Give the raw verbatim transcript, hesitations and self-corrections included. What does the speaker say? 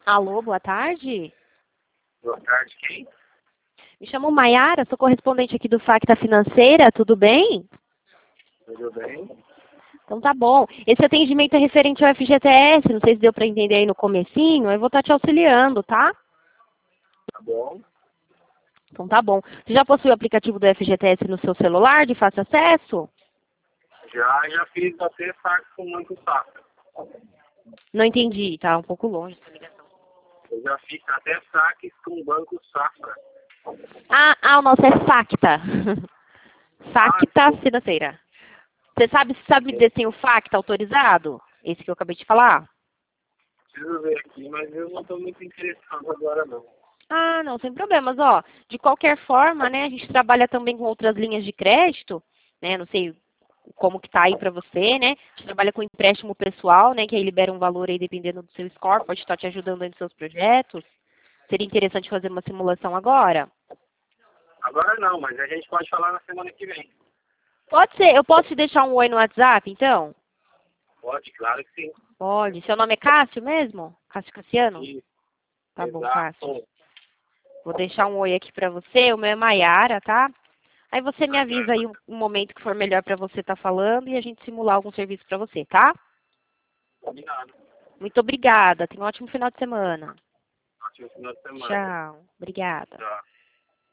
Alô, boa tarde. Boa tarde, quem? Me chamo Maiara, sou correspondente aqui do Facta Financeira, tudo bem? Tudo bem? Então tá bom. Esse atendimento é referente ao F G T S, não sei se deu para entender aí no comecinho, eu vou estar te auxiliando, tá? Tá bom. Então tá bom. Você já possui o aplicativo do F G T S no seu celular de fácil acesso? Já, já fiz até saco com muito saco. Não entendi, tá um pouco longe essa ligação. Eu já fiz até saques com o Banco Safra. Ah, ah, o nosso é Facta. Facta Ah, Financeira. Você sabe, sabe me dizer se tem o Facta autorizado? Esse que eu acabei de falar? Preciso ver aqui, mas eu não estou muito interessado agora não. Ah, não, sem problemas. Ó, de qualquer forma, né, a gente trabalha também com outras linhas de crédito, né, não sei como que tá aí para você, né, a gente trabalha com empréstimo pessoal, né, que aí libera um valor aí dependendo do seu score, pode estar te ajudando aí nos seus projetos. Seria interessante fazer uma simulação agora? Agora não, mas a gente pode falar na semana que vem. Pode ser, eu posso te deixar um oi no WhatsApp, então? Pode, claro que sim. Pode. Seu nome é Cássio mesmo? Cássio Cassiano? Isso, Tá bom, Cássio. exato. Vou deixar um oi aqui para você, o meu é Maiara, tá? Aí você me avisa aí um um momento que for melhor para você estar falando e a gente simular algum serviço para você, tá? Combinado. Muito obrigada. Tenha um ótimo final de semana. Ótimo final de semana. Tchau. Obrigada. Tchau.